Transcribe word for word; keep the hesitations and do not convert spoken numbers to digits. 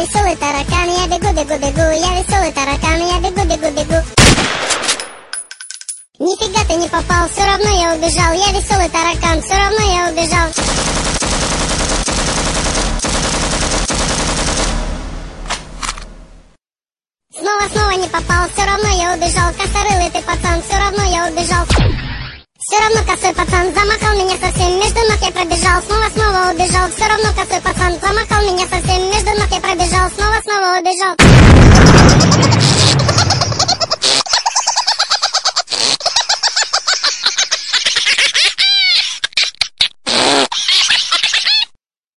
веселый таракан, я бегу, бегу, бегу, я веселый таракан, я бегу, бегу, бегу. Нифига ты не попал, все равно я убежал, я веселый таракан, все равно я убежал. Снова-снова не попал, все равно я убежал, косорылый ты пацан, все равно я убежал. Все равно косой пацан замахал меня совсем, между ног я пробежал, снова-снова убежал. Все равно косой пацан замахал меня совсем, между ног я пробежал, снова-снова убежал.